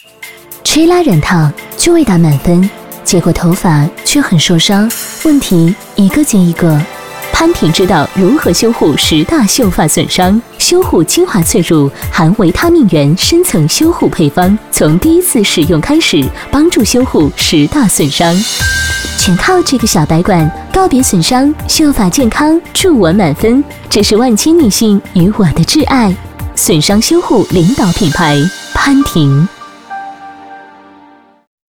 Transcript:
吹拉染烫就为打满分，结果头发却很受伤，问题一个接一个。潘婷知道如何修护10大秀发损伤，修护精华萃乳含维他命源深层修护配方，从第一次使用开始，帮助修护10大损伤。全靠这个小白管，告别损伤，秀发健康，助我满分。这是万千女性与我的挚爱，损伤修护领导品牌潘婷。